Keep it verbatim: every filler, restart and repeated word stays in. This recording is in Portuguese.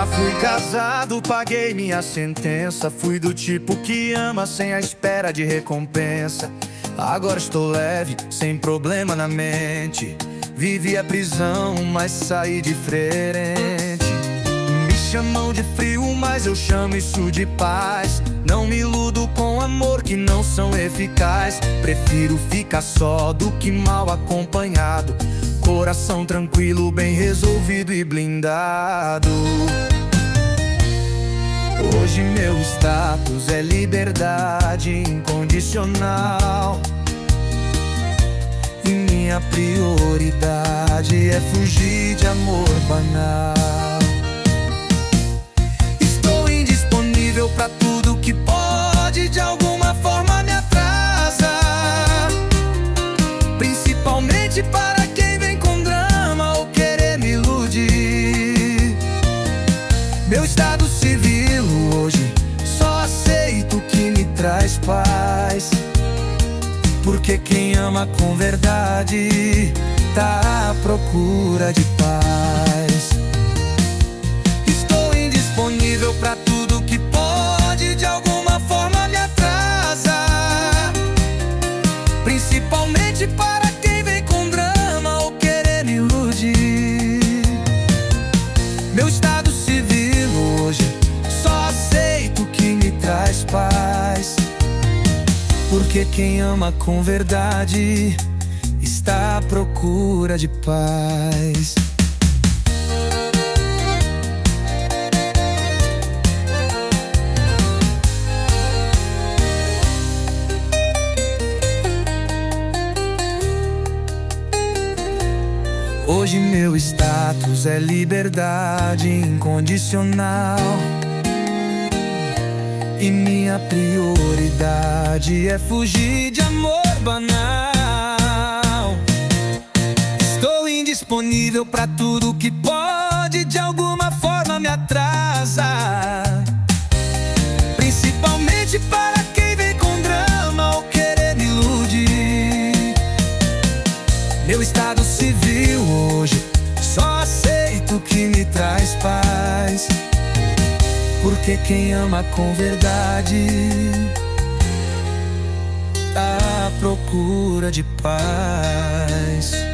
Já fui casado, paguei minha sentença. Fui do tipo que ama sem a espera de recompensa. Agora estou leve, sem problema na mente. Vivi a prisão, mas saí diferente. Me chamam de frio, mas eu chamo isso de paz. Não me iludo com amor que não são eficazes. Prefiro ficar só do que mal acompanhado. Coração tranquilo, bem resolvido e blindado. Hoje meu status é liberdade incondicional. E minha prioridade é fugir de amor banal. Estou indisponível pra tudo que pode de alguma forma me atrasar, principalmente para quem vem com drama ou querer me iludir. Meu estado civil hoje só aceito o que me traz paz, porque quem ama com verdade tá à procura de paz. Estou indisponível pra tudo que pode de alguma forma me atrasar, principalmente para quem vem com drama ou querer me iludir. Meu estado civil hoje só aceito o que me traz paz, porque quem ama com verdade está à procura de paz. Hoje meu status é liberdade incondicional. E minha prioridade é fugir de amor banal. Estou indisponível pra tudo que pode de alguma forma me atrasar, principalmente para quem vem com drama ou querer me iludir. Meu estado civil hoje só aceito o que me traz paz, porque quem ama com verdade tá à procura de paz.